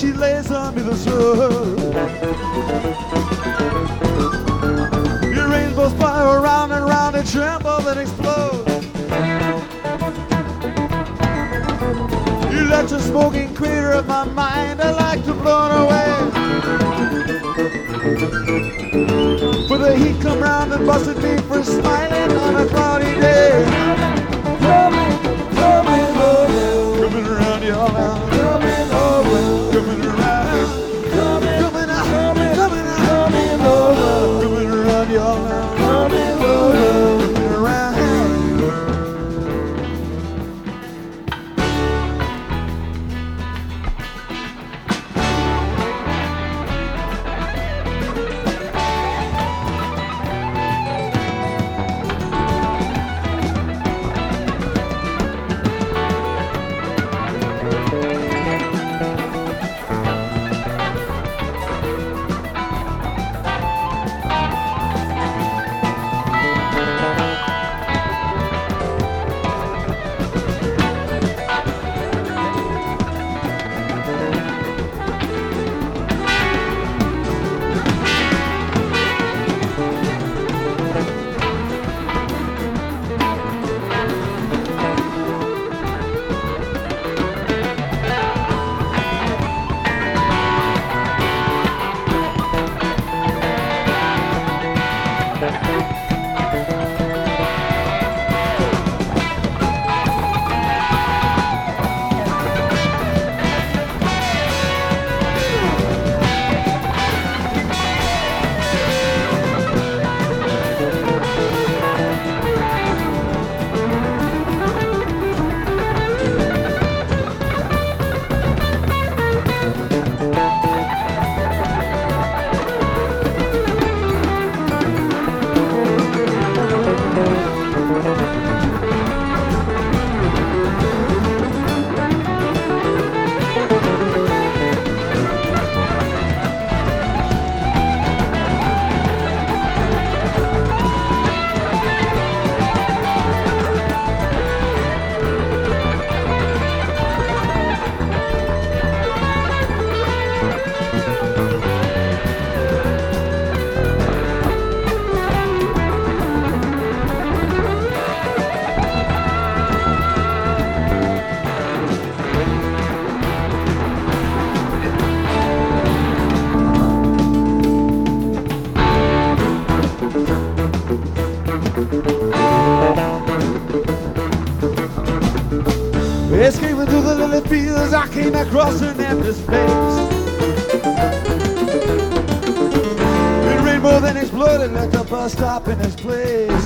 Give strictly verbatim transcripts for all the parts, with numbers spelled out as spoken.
she lays on me the sun. Your rainbows fly around and round and tremble and explode. You let your smoking crater of my mind, I like to blow it away. For the heat come round and busted me for smiling on a cloudy day. Coming, coming over, coming around y'all now. Coming over, coming around, coming, coming out, coming, coming out, coming over, coming around y'all now. Coming over, coming around. Escaping through the lily fields, I came across an empty space. It rained more than exploded, left the bus stop in its place.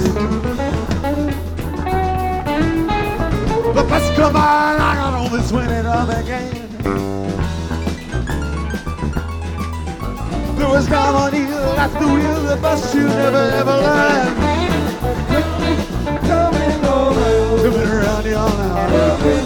The bus come on, I got on this when it all began. There was harmony at the wheel, the bus you never ever learned. Coming over, coming around y'all now.